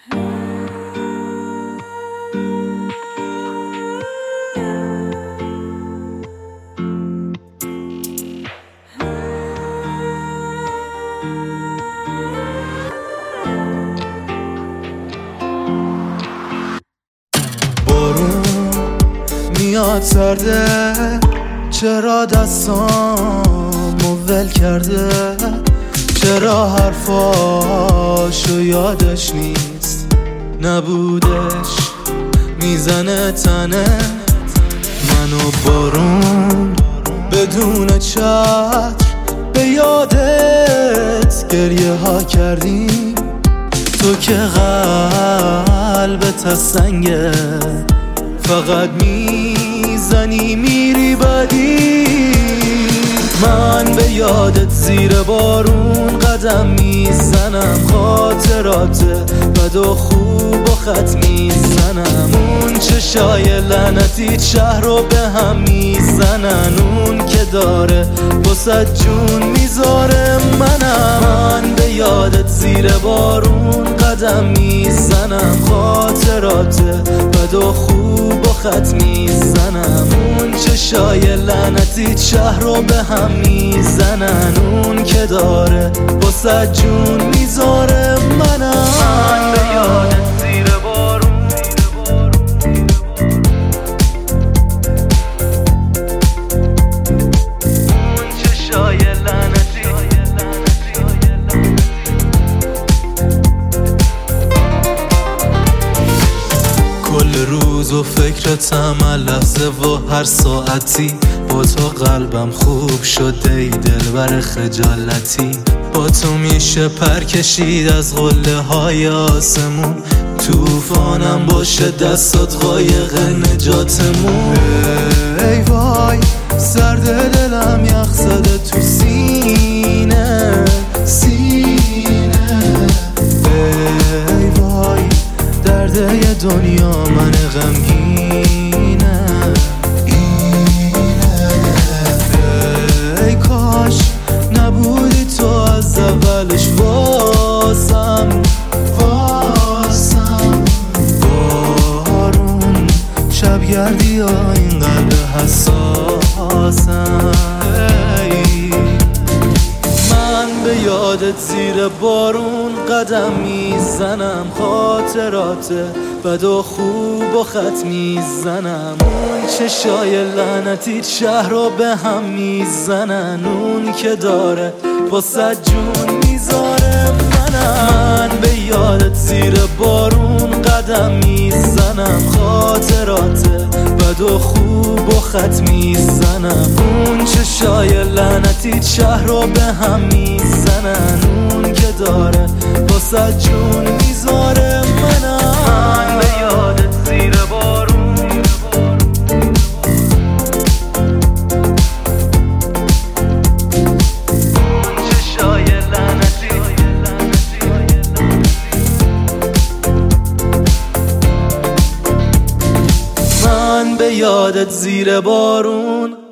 میاد سرده، چرا دستامو ول کرده؟ چرا حرفاشو یادش نیست؟ نبودش میزنه تنه منو بارون بدون چتر، به یادت گریه ها کردیم. تو که قلبت از سنگه، فقط میزنی میری بدی. من به یادت زیر بارون قدم میزنم، خاطرات بد و خوب و خط میزنم. اون چشای لعنتی شهر رو به هم میزنن، اون که داره واسه جون میذاره منم. من به یادت زیر بارون قدم میزنم، خاطرات بد و خوب و خط میزنم. اون چشای لعنتی شهر رو به هم میزنن، اون که داره واسه جون میذاره منم. من به یادت زیر بارون اون چشای لعنتی کل روز و فکرتم هر لحظه و هر ساعتی. با تو قلبم خوب شده ای دلبر خجالتی. با تو میشه پر کشید از قله های آسمون، توفانم باشه دستات قایق نجاتمون. ای وای سرد دلم یخ زده تو سینه ای وای درد یه دنیا من غمگینه. ای کاش نبودی تو از اولش واسم. بارون شبگردی ها این قلب حساسم. من به یادت زیر بارون قدم میزنم، خاطرات بد و خوب و خط میزنم. اون چشای لعنتی شهر رو به هم میزنن، اون که داره واسه جون میذاره منم. من به یادت زیر بارون قدم میزنم، خاطرات بد و خوب و خط میزنم. اون چشای لعنتی شهر رو به هم میزنن، اون که داره واسه جون میذاره منم. من به یادت زیر بارون اون چشای لعنتی من به یادت زیر بارون